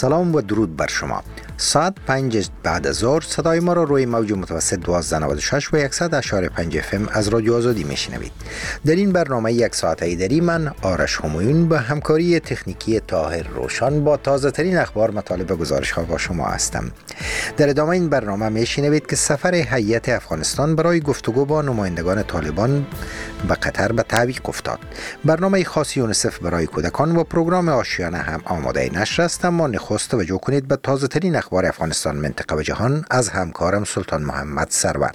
سلام و درود بر شما. ساعت 5 بعد از ظهر صدای ما را روی موج متوسط 1296 و 100.5 FM از رادیو آزادی میشنوید. در این برنامه یک ساعته دری من آرش همایون با همکاری تکنیکی طاهر روشن با تازه ترین اخبار، مطالب و گزارش ها با شما هستم. در ادامه این برنامه میشنوید که سفر هیئت افغانستان برای گفتگو با نمایندگان طالبان به قطر به تعویق افتاد. برنامه خاص یونیسف برای کودکان و پروگرام آشیانه هم آماده نشر است، اما نخست توجه کنید به تازه ترین اخبار افغانستان، منطقه و جهان از همکارم سلطان محمد سرور.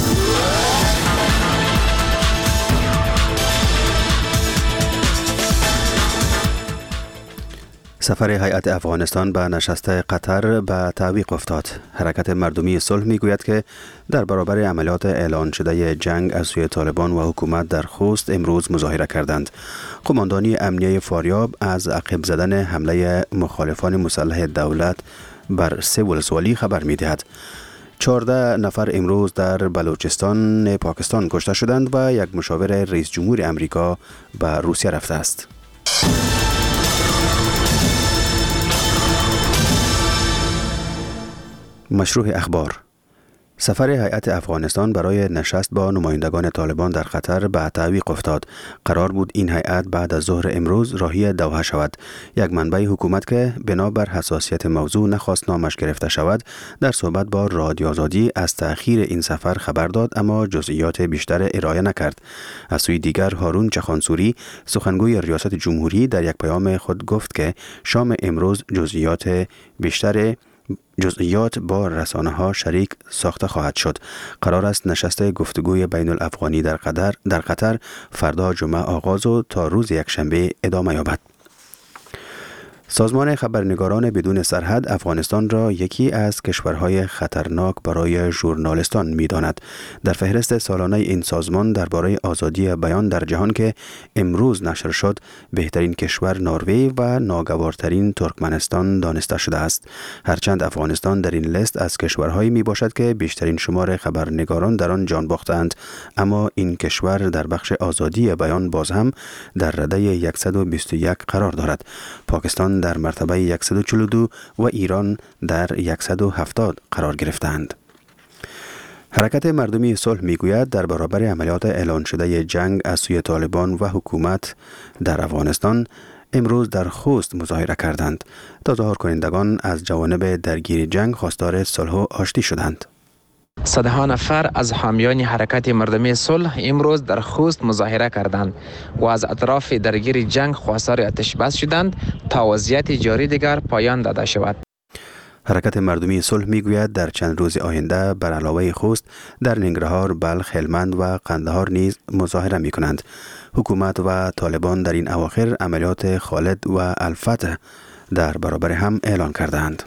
سفر هیئت افغانستان به نشست قطر به تعویق افتاد. حرکت مردمی صلح میگوید که در برابر عملیات اعلان شده جنگ از سوی طالبان و حکومت در خوست امروز مظاهره کردند. قماندانی امنیه فاریاب از عقب زدن حمله مخالفان مسلح دولت بر 3 ولسوالی خبر می‌دهد. 14 نفر امروز در بلوچستان پاکستان کشته شدند و یک مشاور رئیس جمهور امریکا به روسیه رفته است. مشروع اخبار. سفر هیئت افغانستان برای نشست با نمایندگان طالبان در قطر به تعویق افتاد. قرار بود این هیئت بعد از ظهر امروز راهی دوحه شود. یک منبع حکومت که بنابر حساسیت موضوع نخواست نامش گرفته شود، در صحبت با رادیو آزادی از تأخیر این سفر خبر داد، اما جزئیات بیشتر ارائه نکرد. از سوی دیگر هارون چخانسوری، سخنگوی ریاست جمهوری، در یک پیام خود گفت که شام امروز جزئیات با رسانه ها شریک ساخته خواهد شد. قرار است نشست گفتگوی بین الافغانی در قطر فردا جمعه آغاز و تا روز یکشنبه ادامه یابد. سازمان خبرنگاران بدون سرحد افغانستان را یکی از کشورهای خطرناک برای ژورنالیستان می‌داند. در فهرست سالانه این سازمان درباره آزادی بیان در جهان که امروز نشر شد، بهترین کشور نروژ و ناگوارترین ترکمنستان دانسته شده است. هرچند افغانستان در این لیست از کشورهایی میباشد که بیشترین شمار خبرنگاران در آن جان باختند، اما این کشور در بخش آزادی بیان باز هم در رده 121 قرار دارد. پاکستان در مرتبه 142 و ایران در 170 قرار گرفتند. حرکت مردمی صلح میگوید در برابر عملیات اعلان شده جنگ از سوی طالبان و حکومت در افغانستان امروز در خوست مظاهره کردند. تظاهر کنندگان از جوانب درگیر جنگ خواستار صلح و آشتی شدند. صدها نفر از حامیان حرکت مردمی صلح امروز در خوست مظاهره کردند و از اطراف درگیر جنگ خواستار آتش بس شدند تا وضعیت جاری دیگر پایان داده شود. حرکت مردمی صلح میگوید در چند روز آینده بر علاوه خوست در ننگرهار، بلخ، هلمند و قندهار نیز مظاهره می کنند. حکومت و طالبان در این اواخر عملیات خالد و الفتح در برابر هم اعلان کردند.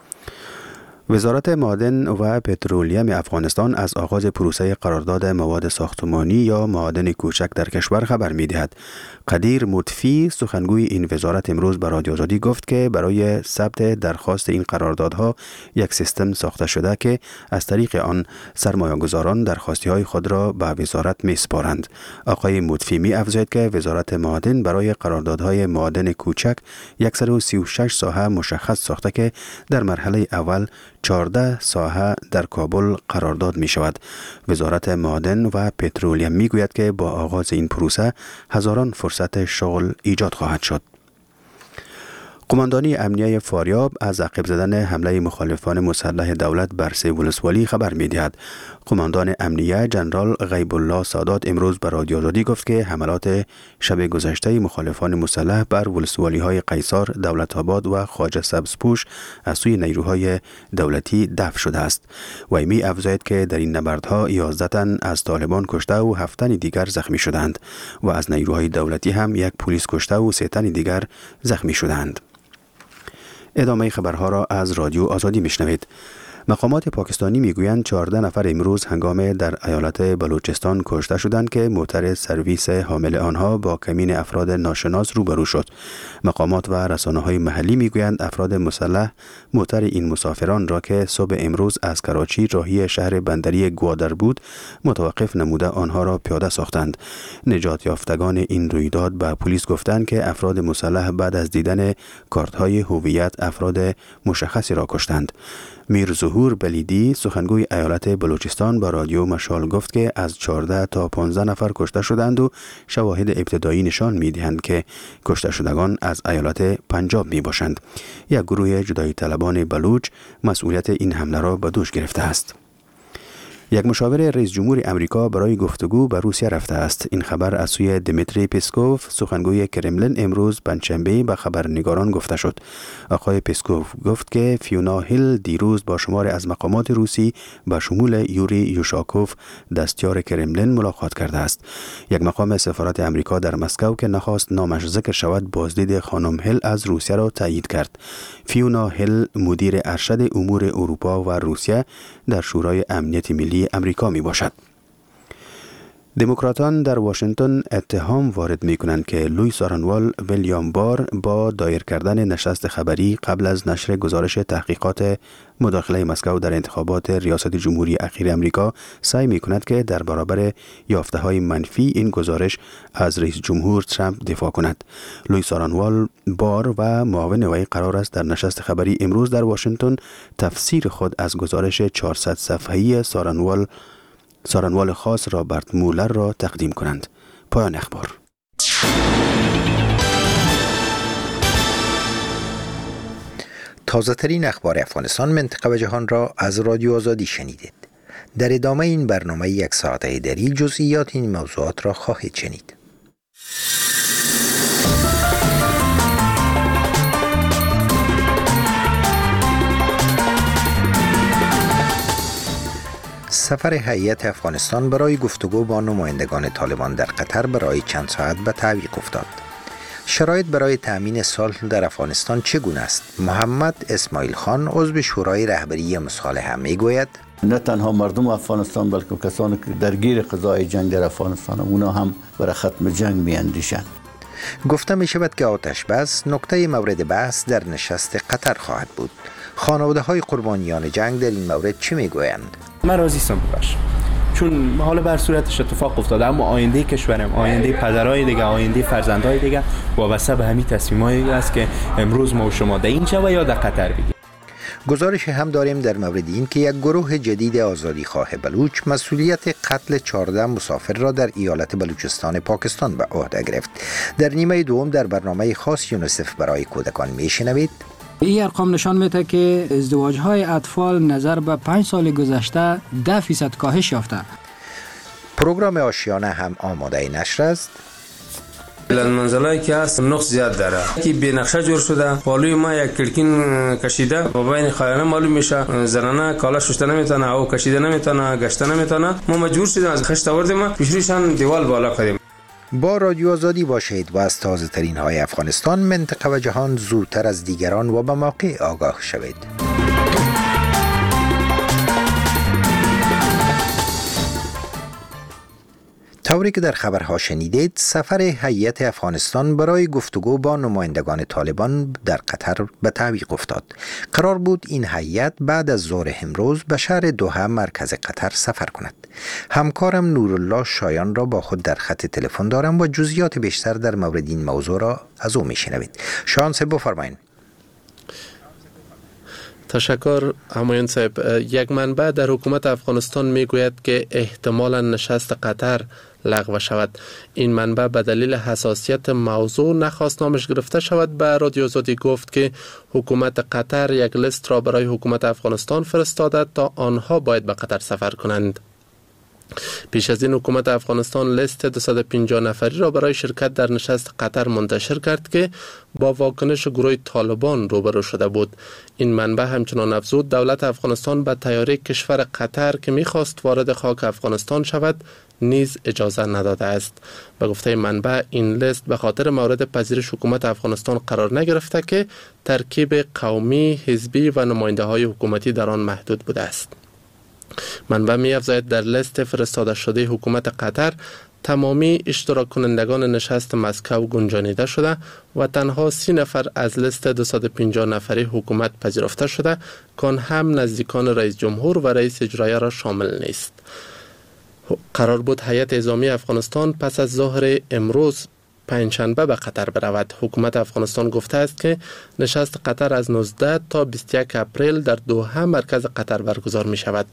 وزارت معادن و پترولیم افغانستان از آغاز پروسه قرارداد مواد ساختمانی یا معادن کوچک در کشور خبر می‌دهد. قدیر مطفی، سخنگوی این وزارت، امروز به رادیو آزادی گفت که برای ثبت درخواست این قراردادها یک سیستم ساخته شده که از طریق آن سرمایه‌گذاران درخواستی‌های خود را به وزارت می‌سپارند. آقای مطفی می‌افزاید که وزارت معادن برای قراردادهای معادن کوچک 136 ساحه مشخص ساخته که در مرحله اول 14 ساحه در کابل قرارداد می شود. وزارت معادن و پترولیم می گوید که با آغاز این پروسه هزاران فرصت شغل ایجاد خواهد شد. قماندانی امنیه فاریاب از عقب زدن حمله مخالفان مسلح دولت بر 3 ولسوالی خبر می‌دهد. قماندان امنیه جنرال غیب الله سادات امروز به رادیو آزادی گفت که حملات شب گذشته مخالفان مسلح بر ولسوالی‌های قیصار، دولت آباد و خواجه سبزپوش از سوی نیروهای دولتی دفع شده است. وی می‌افزاید که در این نبردها 11 تن از طالبان کشته و 7 تن دیگر زخمی شدند و از نیروهای دولتی هم 1 پلیس کشته و 3 تن دیگر زخمی شدند. ادامه خبرها را از رادیو آزادی میشنوید. مقامات پاکستانی میگویند 14 نفر امروز هنگام در ایالت بلوچستان کشته شدند که موتر سرویس حامل آنها با کمین افراد ناشناس روبرو شد. مقامات و رسانه‌های محلی میگویند افراد مسلح موتر این مسافران را که صبح امروز از کراچی راهی شهر بندری گوادر بود متوقف نموده آنها را پیاده ساختند. نجات یافتگان این رویداد به پلیس گفتند که افراد مسلح بعد از دیدن کارت‌های هویت افراد مشخصی را کشتند. میر ظهور بلیدی سخنگوی ایالت بلوچستان با رادیو مشال گفت که از 14 تا 15 نفر کشته شدند و شواهد ابتدایی نشان می‌دهند که کشته شدگان از ایالت پنجاب میباشند. یک گروه جدایی طلبان بلوچ مسئولیت این حمله را به دوش گرفته است. یک مشاور رئیس جمهور امریکا برای گفتگو به روسیه رفته است. این خبر از سوی دمیتری پسکوف سخنگوی کرملین امروز پنجشنبه به خبرنگاران گفته شد. آقای پسکوف گفت که فیونا هیل دیروز با شماری از مقامات روسی به شمول یوری یوشاکوف دستیار کرملین ملاقات کرده است. یک مقام سفارت امریکا در مسکو که نخواست نامش ذکر شود بازدید خانم هیل از روسیه را تایید کرد. فیونا هیل مدیر ارشد امور اروپا و روسیه در شورای امنیت ملی امریکا می باشد. دموکراتان در واشنگتن اتهام وارد می کنند که لوئیس آرنوال ویلیام بار با دایر کردن نشست خبری قبل از نشر گزارش تحقیقات مداخله مسکو در انتخابات ریاست جمهوری اخیر امریکا سعی می کند که در برابر یافته های منفی این گزارش از رئیس جمهور ترامپ دفاع کند. لوئیس آرنوال بار و معاون وی قرار است در نشست خبری امروز در واشنگتن تفسیر خود از گزارش 400 صفحه‌ای سارنوال خاص رابرت مولر را تقدیم کنند. پایان اخبار. تازه ترین اخبار افغانستان، منطقه و جهان را از رادیو آزادی شنیدید. در ادامه این برنامه یک ساعته دری جزئیات این موضوعات را خواهید شنید. سفر هیئت افغانستان برای گفتگو با نمایندگان طالبان در قطر برای چند ساعت به تعویق افتاد. شرایط برای تأمین صلح در افغانستان چگونه است؟ محمد اسماعیل خان عضو شورای رهبری مصالحه میگوید نه تنها مردم افغانستان بلکه کسانی که درگیر قضای جنگ در افغانستان اونا هم برای ختم جنگ میاندیشند. گفته می شود که آتش بس نکته مورد بحث در نشست قطر خواهد بود. خانواده های قربانیان جنگ در این مورد چی میگویند؟ من راضی هستم ببخش، چون حالا بر صورتش اتفاق افتاده، اما آینده کشورم، آینده پدرای دیگه، آینده فرزندای دیگه وابسته به همین تصمیمایی است که امروز ما و شما در اینجا و یا در قطر بگیریم. گزارش هم داریم در مورد این که یک گروه جدید آزادیخواه بلوچ مسئولیت قتل 14 مسافر را در ایالت بلوچستان پاکستان به عهده گرفت. در نیمه دوم در برنامه خاص یونیسف برای کودکان میشنوید. این ارقام نشان میده که ازدواج‌های اطفال نظر به 5 سال گذشته 10% کاهش یافته. پروگرام آشیانه هم آماده نشر است. منزلایی که هست نقص زیاد داره که به نقشه جور شده. پالوی ما یک کلکین کشیده و بین خایانه معلوم میشه، زنانه کالا شسته نمیتونه او کشیده نمیتونه، گشته نمیتونه. ما مجبور شدیم از خشت آوردیم پیشریشان دیوال بالا کردیم. با رادیو آزادی باشید و از تازه ترین های افغانستان، منطقه و جهان زودتر از دیگران و به موقع آگاه شوید. طوری که در خبرها شنیدید، سفر هیئت افغانستان برای گفتگو با نمایندگان طالبان در قطر به تعویق افتاد. قرار بود این هیئت بعد از ظهر امروز به شهر دوحه مرکز قطر سفر کند. همکارم نورالله شایان را با خود در خط تلفن دارم و جزئیات بیشتر در مورد این موضوع را از او میشنوید. شایان صاحب بفرمایید. تشکر همایون صاحب. یک منبع در حکومت افغانستان میگوید که احتمالا نشست قطر لغو شود. این منبع به دلیل حساسیت موضوع نخواست نامش گرفته شود. به رادیو آزادی گفت که حکومت قطر یک لیست را برای حکومت افغانستان فرستاده تا آنها باید به قطر سفر کنند. پیش از این حکومت افغانستان لیست 250 نفری را برای شرکت در نشست قطر منتشر کرد که با واکنش گروه طالبان روبرو شده بود. این منبع همچنان افزود دولت افغانستان به طیاره کشور قطر که می‌خواست وارد خاک افغانستان شود نیز اجازه نداده است. به گفته منبع این لیست به خاطر مورد پذیرش حکومت افغانستان قرار نگرفته که ترکیب قومی، حزبی و نماینده‌های حکومتی در آن محدود بوده است. منبع می‌افزاید در لیست فرستاده شده حکومت قطر تمامی اشتراک کنندگان نشست مسکو گنجانیده شده و تنها 30 نفر از لیست 250 نفری حکومت پذیرفته شده که هم نزدیکان رئیس جمهور و رئیس اجرایی را شامل نیست. قرار بود هیئت نظامی افغانستان پس از ظهر امروز پنجشنبه به قطر برود. حکومت افغانستان گفته است که نشست قطر از 19 تا 21 اپریل در دوحه مرکز قطر برگزار می شود.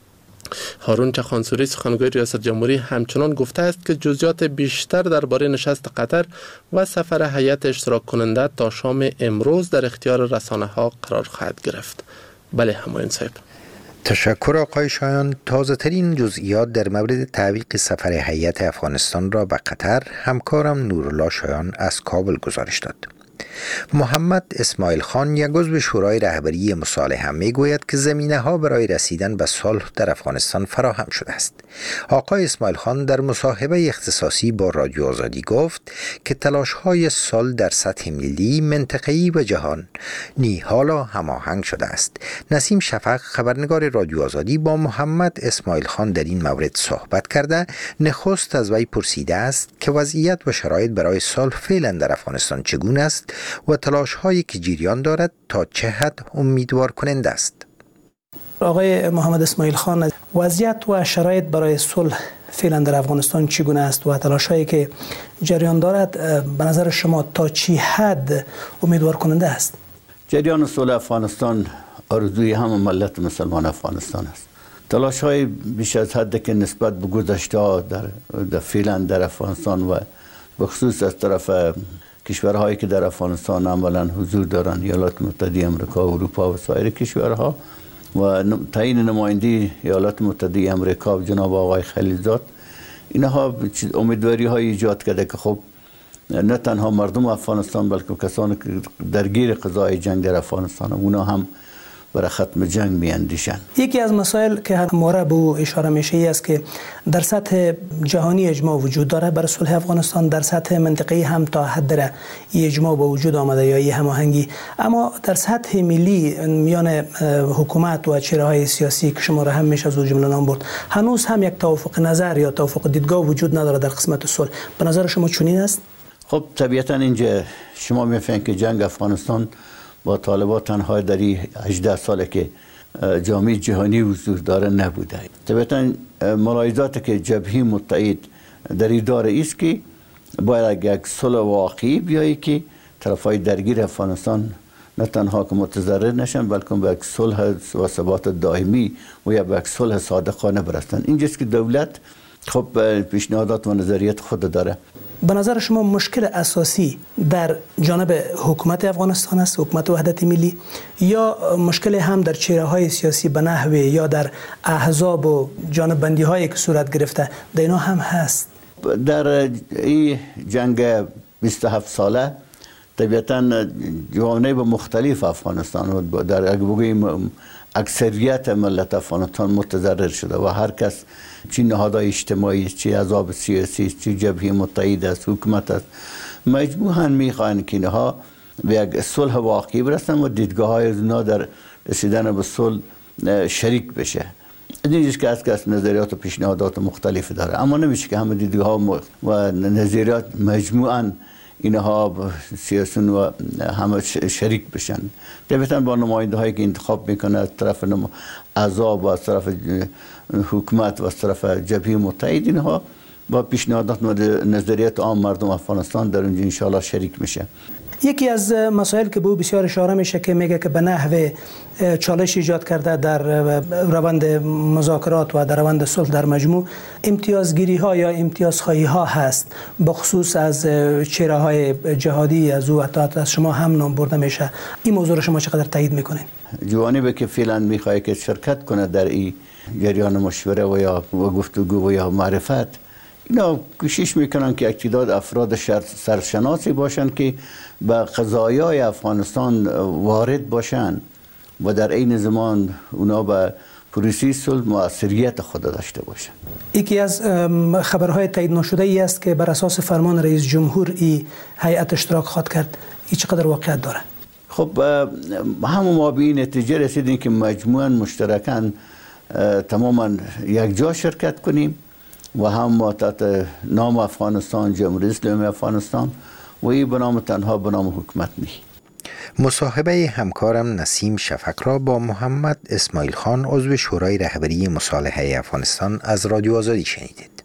هارون چخانسوری سخنگوی ریاست جمهوری همچنان گفته است که جزئیات بیشتر درباره نشست قطر و سفر هیئت اشتراک کننده تا شام امروز در اختیار رسانه‌ها قرار خواهد گرفت. بله همایون صاحب. تشکر آقای شایان. تازه ترین جزئیات در مورد تعویق سفر هیئت افغانستان را به قطر همکارم نورالله شایان از کابل گزارش داد. محمد اسماعیل خان یک عضو شورای رهبری مصالحه میگوید که زمینه ها برای رسیدن به صلح در افغانستان فراهم شده است. آقای اسماعیل خان در مصاحبه اختصاصی با رادیو آزادی گفت که تلاش های صلح در سطح ملی، منطقه‌ای و جهانی حالا هماهنگ شده است. نسیم شفق خبرنگار رادیو آزادی با محمد اسماعیل خان در این مورد صحبت کرده نخست از وی پرسیده است که وضعیت و شرایط برای صلح فعلا در افغانستان چگونه است و تلاش هایی که جریان دارد تا چه حد امیدوار کننده است. آقای محمد اسماعیل خان، وضعیت و شرایط برای صلح فعلا در افغانستان چگونه است و تلاش هایی که جریان دارد به نظر شما تا چه حد امیدوار کننده است؟ جریان صلح افغانستان آرزوی همه ملت مسلمان افغانستان است. تلاش های بیش از حد که نسبت به گذشته در فعلا در افغانستان و بخصوص از طرف کشورهایی که در افغانستان عملا حضور دارند، ایالات متحده آمریکا، اروپا و سایر کشورها و تعیین نماینده ایالات متحده آمریکا و جناب آقای خلیلزاد، اینها امیدواری های ایجاد کرده که خب نه تنها مردم افغانستان بلکه کسانی که درگیر قضای جنگ در افغانستان اونا هم برای ختم جنگ میاندیشند. یکی از مسائل که همواره به او اشاره میشه است که در سطح جهانی اجماع وجود داره برای صلح افغانستان، در سطح منطقه‌ای هم تا حد اجماع به وجود آمده یا هماهنگی، اما در سطح ملی میان حکومت و چهره‌های سیاسی که شما را هم میشه از جمله نام برد، هنوز هم یک توافق نظر یا توافق دیدگاه وجود نداره در قسمت صلح. به نظر شما چنین است؟ خب طبیعتا اینجا شما میفهمید که جنگ افغانستان با طالبان تنها در 18 ساله که جامعه جهانی حضور داره نبوده. طبعا ملاحظاتی که جبهه متحد در این داره است که باید یک صلح واقعی بیایی که طرفای درگیر افغانستان نه تنها که متضرر نشن بلکه به یک صلح و ثبات دائمی و یا به یک صلح صادقانه برسن. اینجاست که دولت خب پیشنهادات و نظریات خود داره. به نظر شما مشکل اساسی در جانب حکومت افغانستان است، حکومت وحدت ملی، یا مشکل هم در چهره‌های سیاسی به نحوه یا در احزاب و جانب بندی هایی که صورت گرفته در اینا هم هست؟ در این جنگ 27 ساله طبیعتا جوانب مختلف افغانستان در اکثریت ملت افغانستان متضرر شده و هر کس چی نهادهای اجتماعی، چی احزاب سیاسی، چی جبهه متحد است، حکومت است، مجموعاً میخواهند که اینها به یک صلح واقعی برسن و دیدگاه های اونا در رسیدن به صلح شریک بشه. اینجاست که از کس نظریات و پیشنهادات مختلف داره، اما نمیشه که همه دیدگاه ها و نظریات مجموعاً اینها سیاسیون و همه شریک بشن. طبعا با نماینده هایی که انتخاب میکنه از طرف احزاب و از طرف حکومت و از طرف جبهه متحد، اینها با پیشنهادات و نظریات عام مردم افغانستان در اونجا انشاءالله شریک میشه. یکی از مسائل که به او بسیار اشاره میشه که میگه که به نحو چالش ایجاد کرده در روند مذاکرات و در روند صلح در مجموع امتیازگیری ها یا امتیازخواهی ها هست، بخصوص از چهره های جهادی از او از شما هم نام برده میشه. این موضوع رو شما چقدر تایید میکنین؟ جوانبی که فعلا میخواد که شرکت کنه در این جریان مشوره و یا گفتگو و یا معرفت، اینا کوشش میکنن که اقتداد افراد سرشناسی باشن که به قضایای افغانستان وارد باشن و در عین زمان اونا به پروسه صلح مؤثریت خود داشته باشن. یکی از خبرهای تایید نشده ای است که بر اساس فرمان رئیس جمهور این هیئت اشتراک خواهد کرد. این چقدر واقعیت داره؟ خب همون ما به این نتیجه رسیدیم که مجموعاً مشترکاً تماما یک جا شرکت کنیم و هم ما تحت نام افغانستان، جمهوری اسلامی افغانستان و این بنام تنها بنام حکومت نیست. مصاحبه همکارم نسیم شفق را با محمد اسماعیل خان عضو شورای رهبری مصالحه افغانستان از رادیو آزادی شنیدید.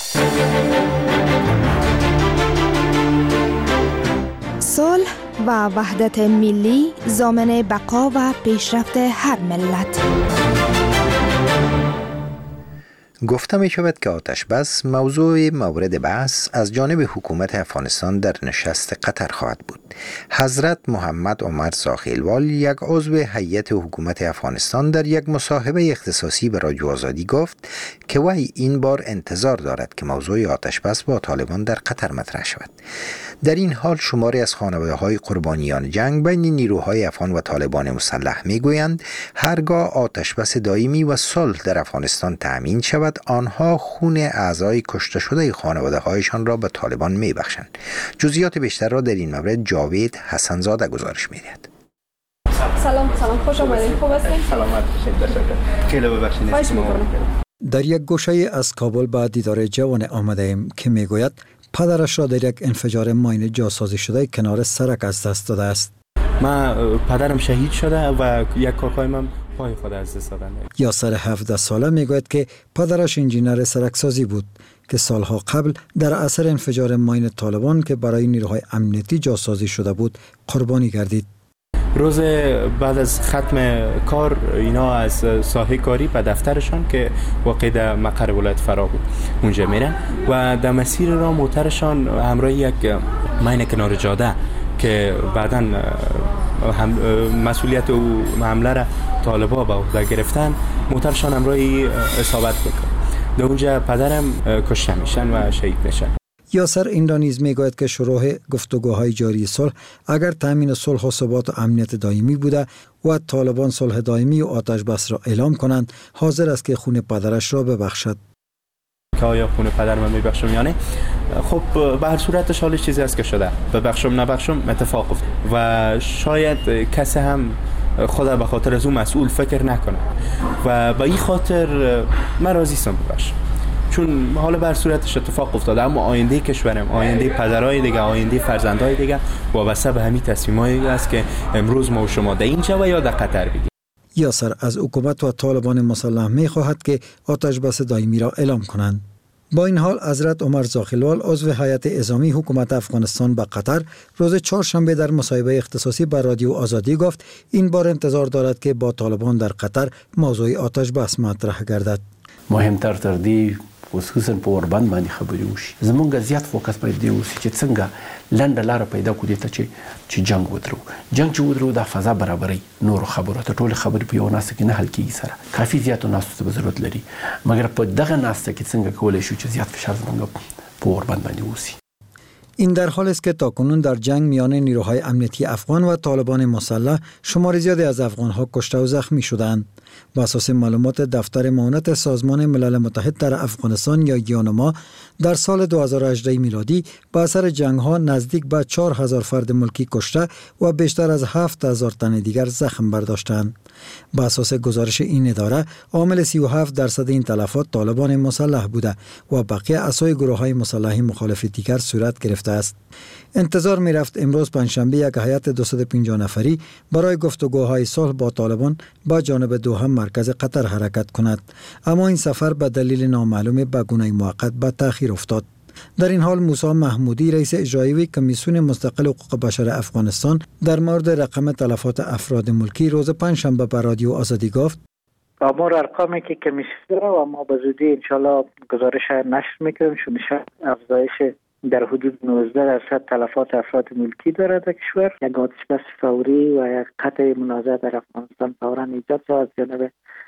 صلح و وحدت ملی ضامن بقا و پیشرفت هر ملت. گفته می شود که آتش بس موضوع مورد بحث از جانب حکومت افغانستان در نشست قطر خواهد بود. حضرت محمد عمر زاخیلوال، یک عضو هیئت حکومت افغانستان، در یک مصاحبه اختصاصی به رادیو آزادی گفت که وی این بار انتظار دارد که موضوع آتش بس با طالبان در قطر مطرح شود. در این حال شماری از خانواده‌های قربانیان جنگ بین نیروهای افغان و طالبان مسلح میگویند هرگاه آتش بس دائمی و صلح در افغانستان تأمین شود، آنها خون اعضای کشته شده خانواده‌هایشان را به طالبان میبخشند. جزئیات بیشتر را در این مورد جاوید حسنزاده گزارش می‌دهد. سلام خوش آمدید. خوب هستین؟ سلامت باشید. تشکر. خیلی ببخشید. خواهش می‌کنم. در یک گوشه از کابل به دیدار جوان آمده ایم که میگوید پدرش را در یک انفجار ماین جاسازی شده کنار سرک از دست داده است. من پدرم شهید شده و یک کاکای من پای خود از دست دادن. یاسر 17 ساله میگوید که پدرش انجینر سرکسازی بود که سالها قبل در اثر انفجار ماین طالبان که برای نیروهای امنیتی جاسازی شده بود قربانی گردید. روز بعد از ختم کار اینا از ساحه کاری به دفترشان که واقع در مقر ولایت فراه بود اونجا میرن و در مسیر را موترشان همراه یک ماین کنار جاده که بعداً مسئولیت او حمله را طالبا به عهده گرفتن، موترشان همراهی اصابت میکنه. در اونجا پدرم کشته میشن و شهید میشن. یاسر این را نیز میگوید که شروع گفتگوهای جاری صلح اگر تامین صلح و ثبات و امنیت دائمی بوده و طالبان صلح دائمی و آتش بس را اعلام کنند، حاضر است که خون پدرش را ببخشد. که آیا خون پدر من میبخشم یا نه؟ خب به هر صورتش حال چیزی است که شده، ببخشم نبخشم اتفاق افتاد و شاید کسی هم خدا به خاطر از اون مسئول فکر نکنه و به این خاطر من راضی هستم ببخشم، چون حالا به هر صورتش اتفاق افتاده، اما آینده کشورم، آینده پدرای دیگه، آینده فرزندای دیگه وابسته به همین تصمیمایی است که امروز ما و شما در اینجا و یا در قطر بگیم. یاسر از حکومت و طالبان مسلح می‌خواهد که آتش بس دائمی را اعلام کنند. با این حال حضرت عمر زاخیلوال عضو هیئت اعزامی حکومت افغانستان به قطر روز چهارشنبه در مصاحبه اختصاصی با رادیو آزادی گفت این بار انتظار دارد که با طالبان در قطر موضوع آتش بس مطرح گردد. مهمتر تر دی خصوصا په اوربند باندې خبرې وشي. زمونږ زیات فوکس باید دی وشي چې څنګه لنډه لاره پیدا کړو ته چې جنگ ودرو د فضا برابرۍ نور خبرو ته ټول خبرې په یو ناسته کې نه حل کیږي سره کافي زیات ناسته ته ضرورت لري، مګر په دغه ناسته کې څنګه کولای شو چې زیات فشار زمونږ په اوربند باندې وشي. این در حالی است که تاکنون در جنگ میان نیروهای امنیتی افغان و طالبان مسلح شمار زیادی از افغانها کشته و زخمی شدند. بر اساس معلومات دفتر معاونت سازمان ملل متحد در افغانستان یا یونما در سال 2018 میلادی با اثر جنگ‌ها نزدیک به 4000 فرد ملکی کشته و بیشتر از 7000 تن دیگر زخم برداشتند. بر اساس گزارش این اداره عامل 37% این تلفات طالبان مسلح بوده و بقیه اعضای گروه‌های مسلح مخالف دیگر صورت گرفته است. انتظار می رفت امروز پنجشنبه یک هیئت 250 نفری برای گفتگوهای صلح با طالبان با جانب دوحه مرکز قطر حرکت کند، اما این سفر به دلیل نامعلوم به گونه موقت به تأخیر افتاد. در این حال موسی محمودی رئیس اجرایی کمیسیون مستقل حقوق بشر افغانستان در مورد رقم تلفات افراد ملکی روز پنجشنبه به رادیو آزادی گفت: آمار ارقامی که کمیسیون داره و ما به زودی انشالله گزارش نشر میکنیم، چون افزایش در حدود 19% تلفات افراد ملکی دارد در کشور. یک آتش بس فوری و یک قطع منازعه در افغانستان فوراً ایجاد شد از جانب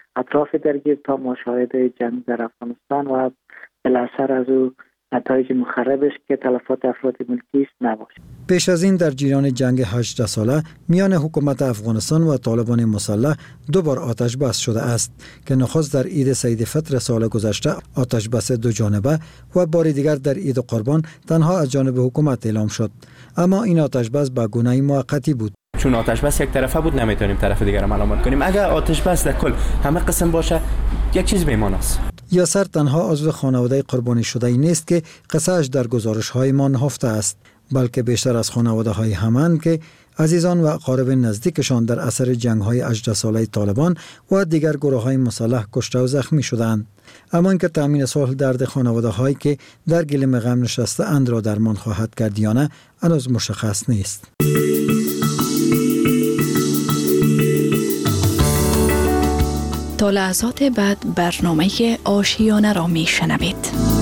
اطراف درگیر تا مشاهده جنگ در افغانستان و بالاثر از او نتایج مخربش که تلفات افراد ملکی است نباشد. پیش از این در جریان جنگ 18 ساله میان حکومت افغانستان و طالبان مسلح دو بار آتش بس شده است که نخست در عید سید فطر سال گذشته آتش بس دو جانبه و بار دیگر در عید قربان تنها از جانب حکومت اعلام شد. اما این آتش بس به گونه موقتی بود. چون آتش بس یک طرفه بود نمیتونیم طرف دیگر رو ملامت کنیم. اگر آتش بس در کل همه قسم باشه یک چیز میمانه است. یاسر تنها عضو خانواده قربانی شده ای نیست که قصه‌اش در گزارش‌های ما نهفته است، بلکه بیشتر از خانواده‌های همند که عزیزان و اقارب نزدیکشان در اثر جنگ‌های 18 ساله طالبان و دیگر گروه‌های مسلح کشته و زخمی شدند. اما اینکه تامین صلح درد خانواده‌هایی که در گلیم غم نشسته اند را درمان خواهد کرد یا نه هنوز مشخص نیست. تا لحظات بعد برنامه آشیانه را می شنوید.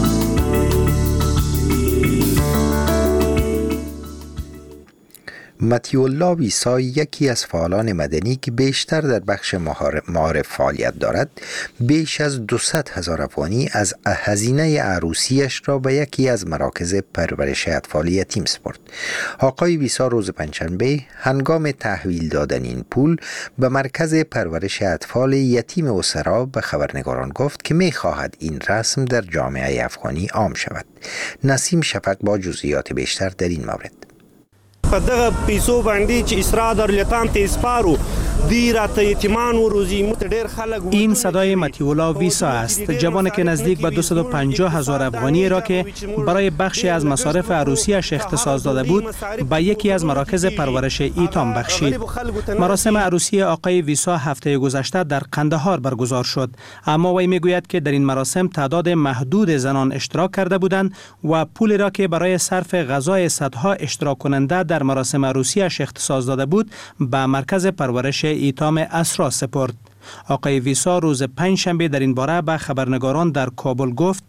مطیع الله ویسا یکی از فعالان مدنی که بیشتر در بخش معارف فعالیت دارد بیش از 200,000 افغانی از هزینه عروسیش را به یکی از مراکز پرورش اطفال یتیم سپرد. آقای ویسا روز پنجشنبه هنگام تحویل دادن این پول به مرکز پرورش اطفال یتیم اسرا به خبرنگاران گفت که می خواهد این رسم در جامعه افغانی عام شود. نسیم شفق با جزئیات بیشتر در این مورد. په دغه پیسو باندې چې اسرا دولتان ته سپارو دی راته یتیمانو روزی مت ډیر خلک. این صدای مطیع الله ویسا است، جوانی که نزدیک به 250,000 افغانی را که برای بخشی از مصارف عروسیش اختصاص داده بود به یکی از مراکز پرورش ایتام بخشید. مراسم عروسی آقای ویسا هفته گذشته در قندهار برگزار شد، اما وی میگوید که در این مراسم تعداد محدود زنان اشتراک کرده بودند و پولی را که برای صرف غذای صدها اشتراک کننده در مراسم عروسیش اختصاص داده بود به مرکز پرورش ایتام اسرا سپرد. آقای ویسا روز پنجشنبه در این باره به خبرنگاران در کابل گفت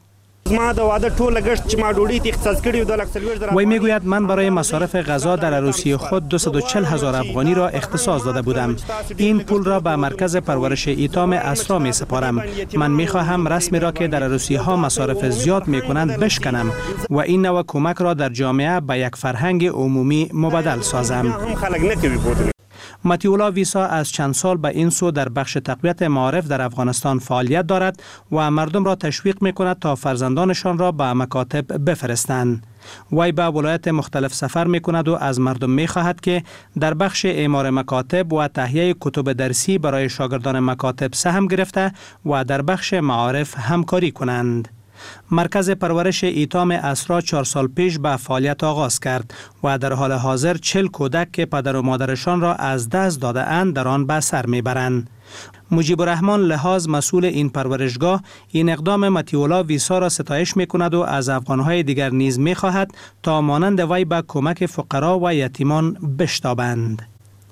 وی میگوید من برای مصارف غذا در عروسی خود 240,000 افغانی را اختصاص داده بودم. این پول را به مرکز پرورش ایتام اسرا می سپارم. من می خواهم رسمی را که در عروسی ها مصارف زیاد می کنند بشکنم و این نوع کمک را در جامعه به یک فرهنگ عمومی مبدل سازم. مطیع الله ویسا از چند سال به این سو در بخش تقویت معارف در افغانستان فعالیت دارد و مردم را تشویق می کند تا فرزندانشان را به مکاتب بفرستند. وی به ولایت مختلف سفر می کند و از مردم می خواهد که در بخش اعمار مکاتب و تهیه کتب درسی برای شاگردان مکاتب سهم گرفته و در بخش معارف همکاری کنند. مرکز پرورش ایتام اسرا 4 سال پیش به فعالیت آغاز کرد و در حال حاضر 40 کودک که پدر و مادرشان را از دست داده اند در آن به سر میبرند. مجیب الرحمن لحاظ مسئول این پرورشگاه این اقدام مطیع الله ویسا را ستایش میکند و از افغانهای دیگر نیز میخواهد تا مانند وی به کمک فقرا و یتیمان بشتابند.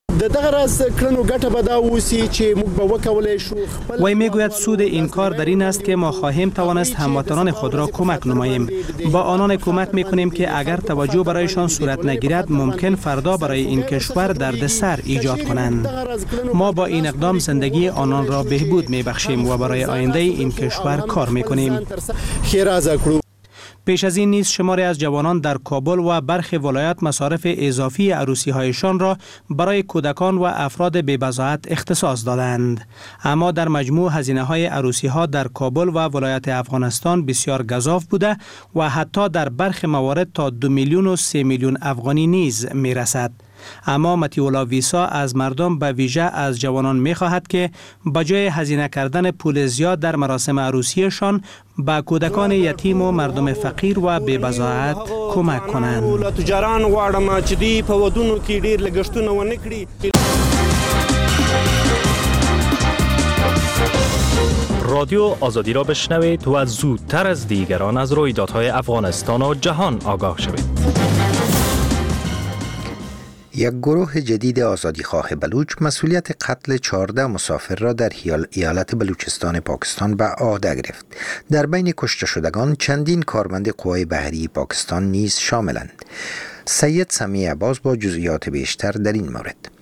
وی میگوید سود این کار در این است که ما خواهیم توانست هموطنان خود را کمک نماییم. با آنان کمک میکنیم که اگر توجه برایشان صورت نگیرد ممکن فردا برای این کشور دردسر ایجاد کنند. ما با این اقدام زندگی آنان را بهبود میبخشیم و برای آینده این کشور کار میکنیم. پیش از این نیز شماری از جوانان در کابل و برخی ولایات مصارف اضافی عروسی هایشان را برای کودکان و افراد بی‌بضاعت اختصاص دادند. اما در مجموع هزینه های عروسی ها در کابل و ولایت افغانستان بسیار گزاف بوده و حتی در برخی موارد تا 2 میلیون و 3 میلیون افغانی نیز می رسد. اما مطیع الله ویسا از مردم به ویژه از جوانان می خواهد که بجای هزینه کردن پول زیاد در مراسم عروسیشان به کودکان یتیم و مردم فقیر و بی‌بضاعت کمک کنند. رادیو آزادی را بشنوید و زودتر از دیگران از رویدادهای افغانستان و جهان آگاه شوید. یک گروه جدید آزادیخواه بلوچ مسئولیت قتل 14 مسافر را در ایالت بلوچستان پاکستان به عهده گرفت. در بین کشته شدگان چندین کارمند قوای بحری پاکستان نیز شاملند. سید سمیع عباس با جزئیات بیشتر در این مورد.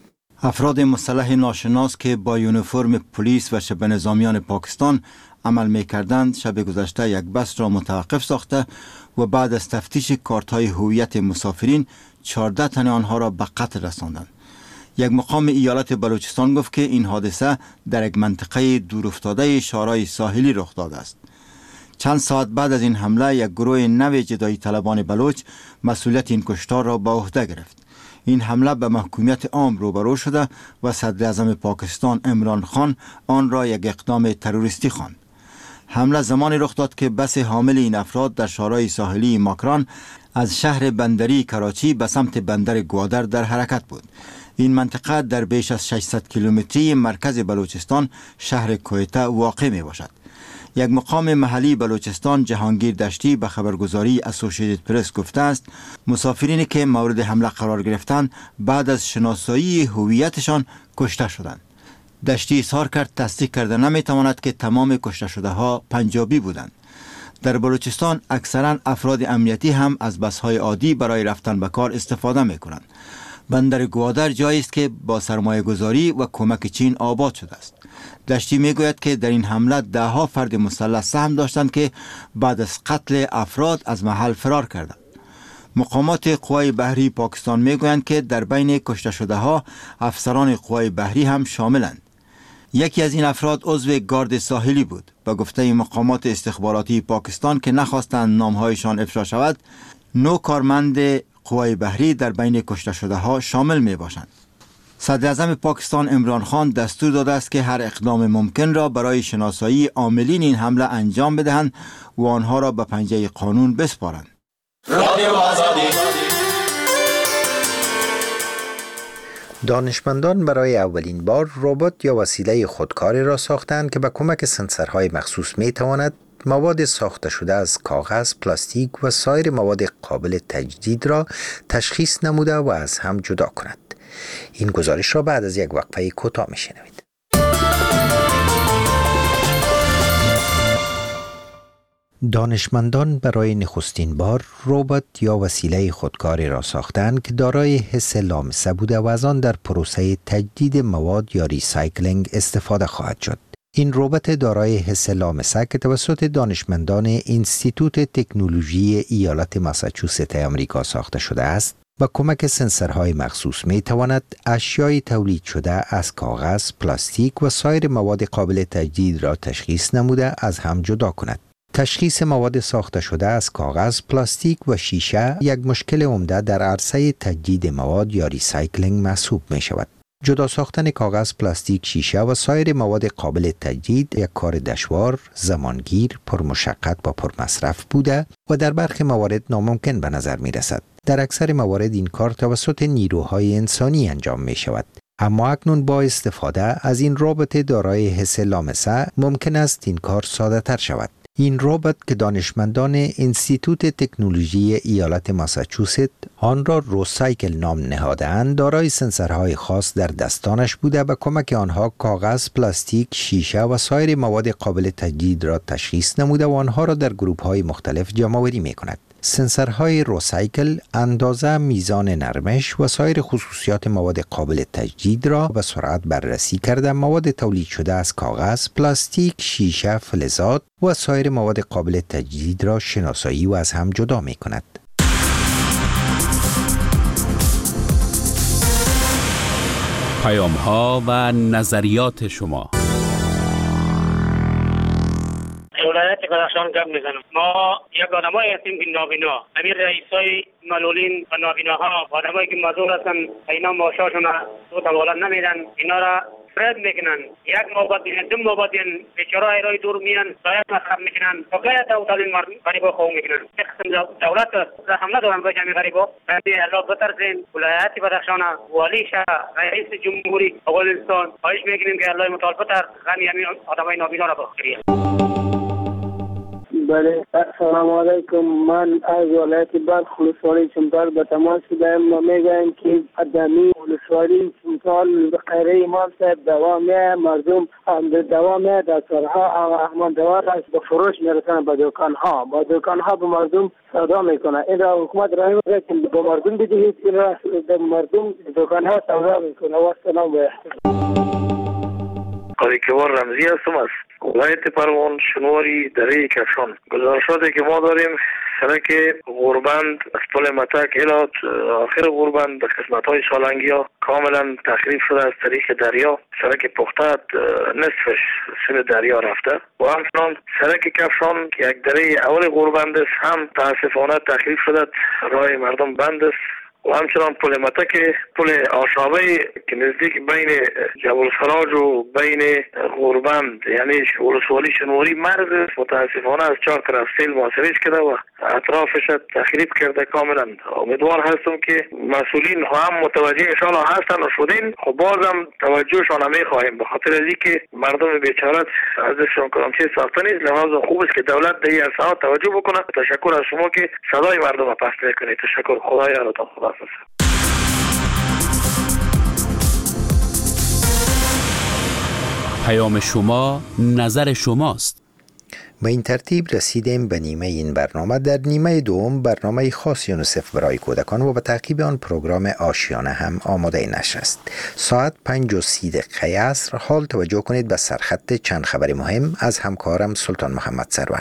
افراد مسلح ناشناس که با یونیفرم پلیس و شبه نظامیان پاکستان عمل می‌کردند شب گذشته یک بس را متوقف ساخته و بعد از تفتیش کارت‌های هویت مسافرین 14 تن آنها را به قتل رساندند. یک مقام ایالت بلوچستان گفت که این حادثه در یک منطقه دورافتاده شارای ساحلی رخ داده است. چند ساعت بعد از این حمله یک گروه نو جدایی طلبان بلوچ مسئولیت این کشتار را به عهده گرفت. این حمله به محکومیت عام روبرو شده و صدر اعظم پاکستان عمران خان آن را یک اقدام تروریستی خواند. حمله زمانی رخ داد که بس حامل این افراد در شارای ساحلی ماکران از شهر بندری کراچی به سمت بندر گوادر در حرکت بود. این منطقه در بیش از 600 کیلومتری مرکز بلوچستان شهر کویته واقع می باشد. یک مقام محلی بلوچستان جهانگیر دشتی به خبرگزاری اسوسییتد پرس گفته است مسافرینی که مورد حمله قرار گرفتند بعد از شناسایی هویتشان کشته شدند. دشتی اظهار کرد تصدیق کرده نمیتواند که تمام کشته شده ها پنجابی بودند. در بلوچستان اکثرا افراد امنیتی هم از بس‌های عادی برای رفتن به کار استفاده میکنند. بندر گوادر جایی است که با سرمایه گذاری و کمک چین آباد شده است. دشتی میگوید که در این حمله 10 فرد مسلح سهم داشتند که بعد از قتل افراد از محل فرار کردند. مقامات قوای بحری پاکستان میگویند که در بین کشته شده ها افسران قوای بحری هم شاملند. یکی از این افراد عضو گارد ساحلی بود. به گفته مقامات استخباراتی پاکستان که نخواستند نامهایشان افشا شود، 9 کارمند قوای بحری در بین کشته شده ها شامل می باشند. صدر اعظم پاکستان عمران خان دستور داده است که هر اقدام ممکن را برای شناسایی عاملین این حمله انجام بدهند و آنها را به پنجه قانون بسپارند. دانشمندان برای اولین بار ربات یا وسیله خودکاری را ساختند که با کمک سنسورهای مخصوص می تواند مواد ساخته شده از کاغذ، پلاستیک و سایر مواد قابل تجدید را تشخیص نموده و از هم جدا کند. این گزارش را بعد از یک وقفه کوتاه میشنوید. دانشمندان برای نخستین بار ربات یا وسیله خودکاری را ساختند که دارای حس لامسه بوده و از آن در پروسه تجدید مواد یا ریسایکلینگ استفاده خواهد شد. این ربات دارای حس لامسه که توسط دانشمندان انستیتوت تکنولوژی ایالت ماساچوست آمریکا ساخته شده است، با کمک سنسورهای مخصوص می تواند اشیای تولید شده از کاغذ، پلاستیک و سایر مواد قابل تجدید را تشخیص نموده از هم جدا کند. تشخیص مواد ساخته شده از کاغذ، پلاستیک و شیشه یک مشکل عمده در عرصه تجدید مواد یا ریسایکلینگ محسوب می شود. جدا ساختن کاغذ، پلاستیک، شیشه و سایر مواد قابل تجدید یک کار دشوار، زمانگیر، پرمشقت و پرمصرف بوده و در برخی موارد ناممکن به نظر می رسد. در اکثر موارد این کار توسط نیروهای انسانی انجام می شود. اما اکنون با استفاده از این ربات دارای حس لامسه ممکن است این کار ساده تر شود. این ربات که دانشمندان انستیتوت تکنولوژی ایالت ماساچوست آن را روسایکل نام نهاده‌اند، دارای سنسورهای خاص در دستانش بوده و کمک آنها کاغذ، پلاستیک، شیشه و سایر مواد قابل تجدید را تشخیص نموده و آنها را در گروه‌های مختلف جمع‌آوری می‌کند. سنسورهای روسایکل اندازه، میزان نرمش و سایر خصوصیات مواد قابل تجدید را به سرعت بررسی کرده مواد تولید شده از کاغذ، پلاستیک، شیشه، فلزات و سایر مواد قابل تجدید را شناسایی و از هم جدا می کند. پیام‌ها و نظریات شما. ولایت بدخشان گپ میزنم. ما یک آدمایی هستیم که نابینا، امیر رئیسای معلولین و نابیناها، آدمایی که معذور هستن، اینا معاششون رو تولد نمیدن، اینا را فرد میکنن. یک موبت دیدن، دو موبت دیدن، بیچاره ایرای دور میان، باید مصرف میکنن. بقیه دولت غریبا خواه میکنن. یک قسم دولت رحم ندارن به جمعی غریبا. بعدی الله بترسین ولایت بدخشان والی شهر رئیس جمهوری افغانستان خواهش میکنیم که الله متعال بتر غمی همین آدمای نابینا را بخیره. بله سلام علیکم. من از ولایت بلخ ولسوالی چمتال به تماس شدم. ما میگویم که قدمی ولسوالی چمتال به خیره امام صاحب دوامیه، مردم دوامیه در سرها احمان دوار است به فروش میرسن به دکانها، با دکانها به مردم سودا میکنه. این را حکومت راه میگه که به مردم بدهید، این را به مردم دکانها سودا میکنه. و سلام و احترام. قاریکوار رمزی هستم از ولایت پروان شنواری دره کفشان. گزارشاتی که ما داریم سرک غوربند از پل متک الات آخر غوربند به قسمت های سالنگی ها کاملا تخریب شده از طریق دریا. سرک پختت نصفش سوی دریا رفته و همچنان سرک کفشان که یک دره اول غوربند است هم تاسفانه تخریب شده، راه مردم بند است. و همچنان پل متک پل آشابه که نزدیک بین جبل سراج و بین غوربند یعنی ولسوالی شنواری مرز متاسفانه از 4 طرف سیل محاصرهش کرده و اطرافش تخریب کرده کاملا. امیدوار هستم که مسئولین هم متوجه انشاءالله هستن و شدین، خب بازم توجهشان هم میخواهیم به خاطر از اینکه مردم بیچاره ازشون کدامچه ساخته نیست. لحاظا خوب است که دولت به این عرصه‌ها توجه بکنه. تشکر از شما که صدای مردم را پخش میکنید. تشکر. خدا یارتان. خدا. پیام شما نظر شماست. با این ترتیب رسیدیم به نیمه این برنامه. در نیمه دوم برنامه خاص یونیسف برای کودکان و به تعقیب آن پروگرام آشیانه هم آماده نشر است. ساعت 5:30 عصر حال توجه کنید به سرخط چند خبر مهم از همکارم سلطان محمد سرور.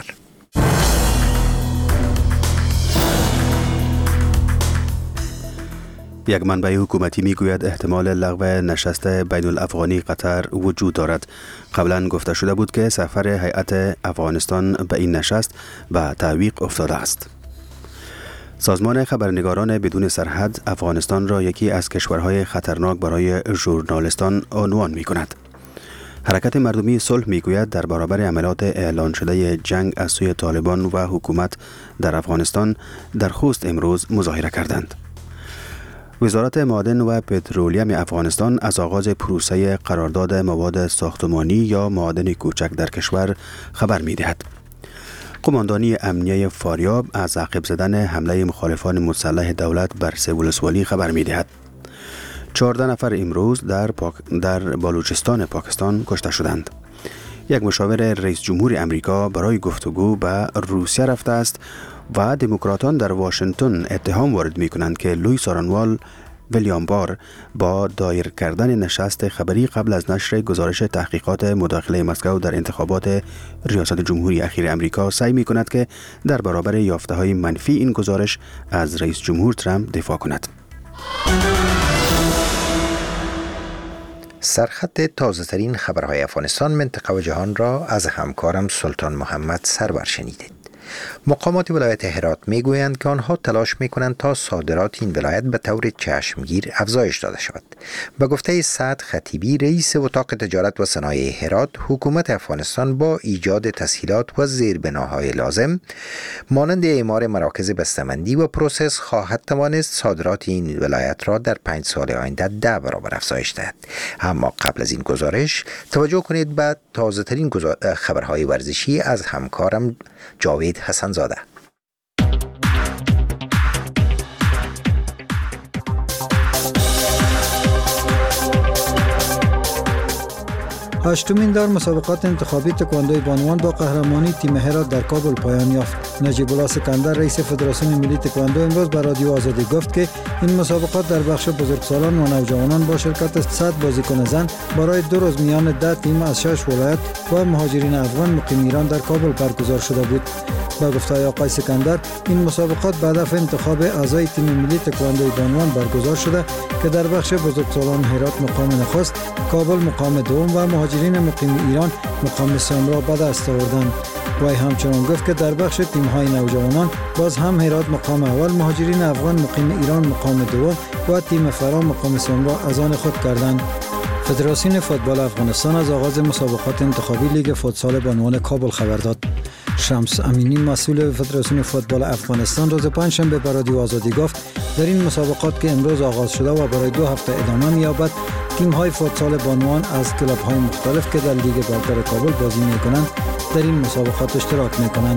یک منبع حکومتی میگوید احتمال لغو نشست بین الافغانی قطر وجود دارد. قبلا گفته شده بود که سفر هیئت افغانستان به این نشست به تعویق افتاده است. سازمان خبرنگاران بدون سرحد افغانستان را یکی از کشورهای خطرناک برای ژورنالیستان عنوان می کند. حرکت مردمی صلح میگوید در برابر عملیات اعلان شده جنگ از سوی طالبان و حکومت در افغانستان در خوست امروز مظاهره کردند. وزارت معادن و پترولیم افغانستان از آغاز پروسه قرارداد مواد ساختمانی یا معادن کوچک در کشور خبر می‌دهد. قماندانی امنیه فاریاب از عقب زدن حمله مخالفان مسلح دولت بر سه ولسوالی خبر می‌دهد. 14 نفر امروز در بلوچستان پاکستان کشته شدند. یک مشاور رئیس جمهور امریکا برای گفتگو به روسیه رفته است و دموکراتان در واشنگتن اتهام وارد می کنند که لوئیس آرانوال ویلیام بار با دایر کردن نشست خبری قبل از نشر گزارش تحقیقات مداخله مسکو در انتخابات ریاست جمهوری اخیر امریکا سعی می کند که در برابر یافته های منفی این گزارش از رئیس جمهور ترامپ دفاع کند. سرخط تازه ترین خبرهای افغانستان، منطقه و جهان را از همکارم سلطان محمد سرور شنیدید. مقامات ولایت هرات میگویند که آنها تلاش میکنند تا صادرات این ولایت به طور چشمگیر افزایش داده شود. به گفته سعد خطیبی رئیس اتاق تجارت و صنایع هرات، حکومت افغانستان با ایجاد تسهیلات و زیربناهای لازم مانند اعمار مراکز بسته‌بندی و پروسس خواهد توانست صادرات این ولایت را در 5 سال آینده 10 برابر افزایش دهد. اما قبل از این گزارش توجه کنید به تازه ترین خبرهای ورزشی از همکارم جاوید حسن زاده. هشتمین دور مسابقات انتخابی تکواندوی بانوان با قهرمانی تیم هرات در کابل پایان یافت. نجیب الله سکندر رئیس فدراسیون ملی تکواندو امروز به رادیو آزادی گفت که این مسابقات در بخش بزرگسالان و نوجوانان با شرکت 100 بازیکن زن برای 2 روز میان 10 تیم از 6 ولایت و مهاجرین افغان مقیم ایران در کابل برگزار شده بود. با گفته آقای سکندر این مسابقات به هدف انتخاب اعضای تیم ملی تکواندوی بانوان برگزار شده که در بخش بزرگسالان هرات مقام نخست، کابل مقام دوم و مهاجرین مقیم ایران مقام سوم را به دست آوردند. وی همچنان گفت که در بخش تیم‌های نوجوانان باز هم هرات مقام اول، مهاجرین افغان مقیم ایران مقام دوم و تیم فرا مقام سوم را از آن خود کردند. فدراسیون فوتبال افغانستان از آغاز مسابقات انتخابی لیگ فوتسال بانوان کابل خبر داد. شمس امینی مسئول فدراسیون فوتبال افغانستان روز پنجشنبه به رادیو آزادی گفت در این مسابقات که امروز آغاز شده و برای 2 هفته ادامه می‌یابد، تیم‌های فوتسال بانوان از کلب‌های مختلف که در لیگ برتر کابل بازی می‌کنند در این مسابقات اشتراک می‌کنند.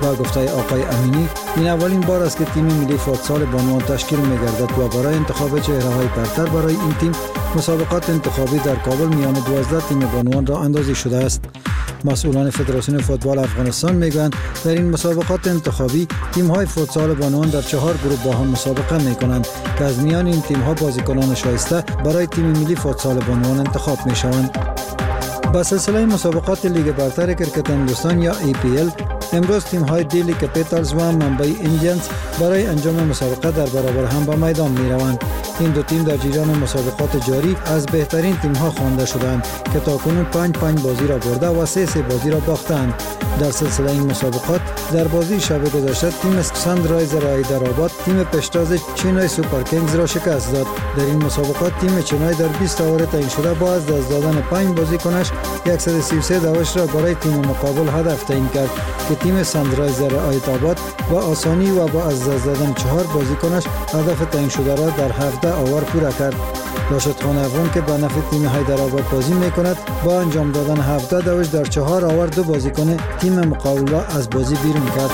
با گفته آقای امینی این اولین بار است که تیم ملی فوتسال بانوان تشکیل می‌گردد و برای انتخاب چهره‌های برتر برای این تیم مسابقات انتخابی در کابل میان 12 تیم بانوان را اندازی شده است. مسئولان فدراسیون فوتبال افغانستان میگویند در این مسابقات انتخابی تیم‌های فوتسال بانوان در 4 گروه با هم مسابقه می‌کنند که از میان این تیم‌ها بازیکنان شایسته برای تیم ملی فوتسال بانوان انتخاب می‌شوند. با سلسله مسابقات لیگ برتر کرکت هندوستان یا APL امروز تیم‌های دیلی کپیتالز و ممبئی ایندیانز برای انجام مسابقه در برابر هم به میدان می‌روند. این دو تیم در جریان مسابقات جاری از بهترین تیم‌ها خوانده شدند که تاکنون 5 بازی را برده و 3 بازی را باختند. در سلسله این مسابقات در بازی شب گذشته تیم سانرایزر حیدرآباد تیم پیشتاز چنای سوپر کینگز را شکست داد. در این مسابقات تیم چنای در 20 اوور تعیین شده با از دست دادن 5 بازیکنش 133 داوش را برای تیم مقابل هدف تعیین کرد که تیم سانرایزر حیدرآباد با آسانی و با از دست دادن 4 بازیکنش هدف تعیین شده را در 17 اوور پورا کرد. راشد خان افغان که به نفع تیم حیدرآباد بازی میکند با انجام دادن 17 داوش در 4 اوور 2 بازیکن تیم مقابل را از بازی بیرون کرد.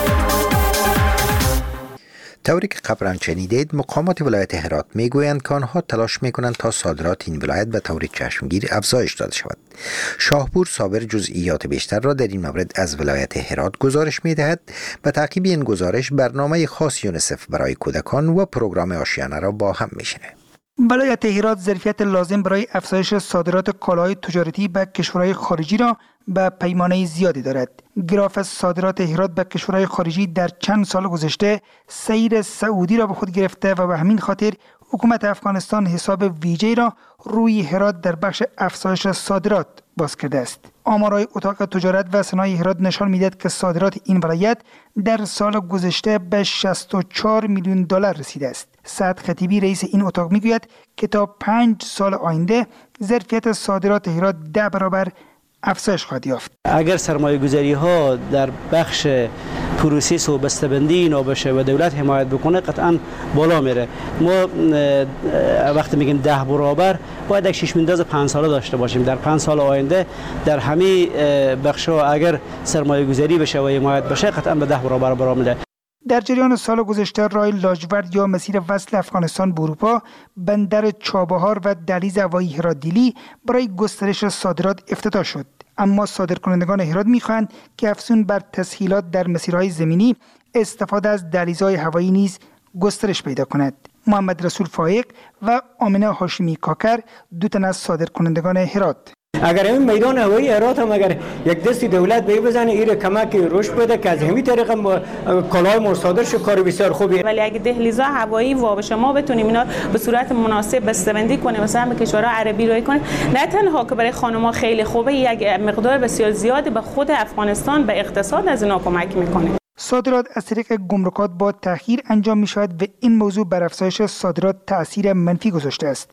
طوری که قبلا شنیدید مقامات ولایت هرات میگویند که آنها تلاش میکنند تا صادرات این ولایت به طور چشمگیر افزایش داده شود. شاهپور صابر جزئیات بیشتر را در این مورد از ولایت هرات گزارش میدهد. به تعقیب این گزارش برنامه خاص یونیسف برای کودکان و پروگرام آشیانه را با هم میشنه. ولایت هرات ظرفیت لازم برای افزایش صادرات کالاهای تجارتی به کشورهای خارجی را به پیمانه زیادی دارد. گراف صادرات هرات به کشورهای خارجی در چند سال گذشته سیر صعودی را به خود گرفته و به همین خاطر حکومت افغانستان حساب ویژه‌ای را روی هرات در بخش افزایش صادرات باز کرده است. آمارهای اتاق تجارت و صنایع هرات نشان می‌دهد که صادرات این ولایت در سال گذشته به 64 میلیون دلار رسیده است. سعد خطیبی رئیس این اتاق میگوید که تا 5 سال آینده ظرفیت صادرات هرات 10 برابر افزایش خواهد یافت. اگر سرمایه‌گذاری ها در بخش پروسس و بسته‌بندی اینا بشه و دولت حمایت بکنه قطعا بالا میره. ما وقتی میگیم 10 برابر باید یک چشم‌انداز 5 ساله داشته باشیم. در 5 سال آینده در همه بخش‌ها اگر سرمایه‌گذاری بشه و حمایت بشه قطعا به 10 برابر بالا میره. در جریان سال گذشته راه لاجورد یا مسیر وصل افغانستان به اروپا، بندر چابهار و دهلیز هوایی هرات دیلی برای گسترش صادرات افتتاح شد. اما صادرکنندگان هرات می‌خواهند که افزون بر تسهیلات در مسیرهای زمینی استفاده از دهلیزهای هوایی نیز گسترش پیدا کند. محمد رسول فایق و آمنه هاشمی کاکر دو تن از صادرکنندگان هرات. اگر این میدان هوایی هرات هم اگر یک دستی دولت به بزنه ایره کمک رشد بده که از همین طریق کالای مصادر شو کار بسیار خوبه. ولی اگه دهلیزها هوایی واشه ما بتونیم اینا به صورت مناسب بسته‌بندی کنیم مثلا به کشورها عربی روی کنیم، نه تنها که برای خانم‌ها خیلی خوبه، یک مقدار بسیار زیادی به خود افغانستان به اقتصاد از اینا کمک میکنه. صادرات از طریق گمرکات با تأخیر انجام می‌شود و این موضوع بر افزایش صادرات تأثیر منفی گذاشته است.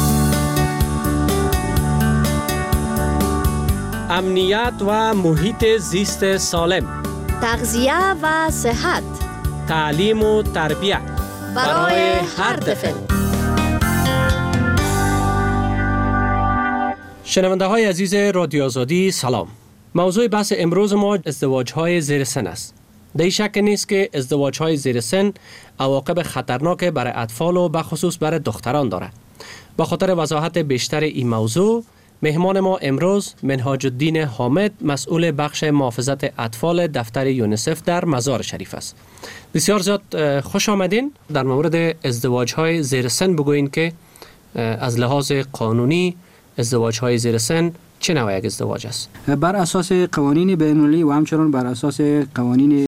امنیت و محیط زیست سالم، تغذیه و صحت، تعلیم و تربیت برای هر طفل. شنونده های عزیز رادیو آزادی سلام. موضوع بحث امروز ما ازدواج های زیر سن است. در شک نیست که ازدواج های زیر سن عواقب خطرناک برای اطفال و به خصوص برای دختران دارد. با خاطر وضاحت بیشتر این موضوع مهمان ما امروز منهاج الدین حامد مسئول بخش محافظت اطفال دفتر یونیسف در مزار شریف است. بسیار زیاد خوش آمدین. در مورد ازدواج های زیر سن بگوین که از لحاظ قانونی ازدواج های زیر سن چه نوع یک ازدواج است؟ بر اساس قوانین بین‌المللی و همچنان بر اساس قوانین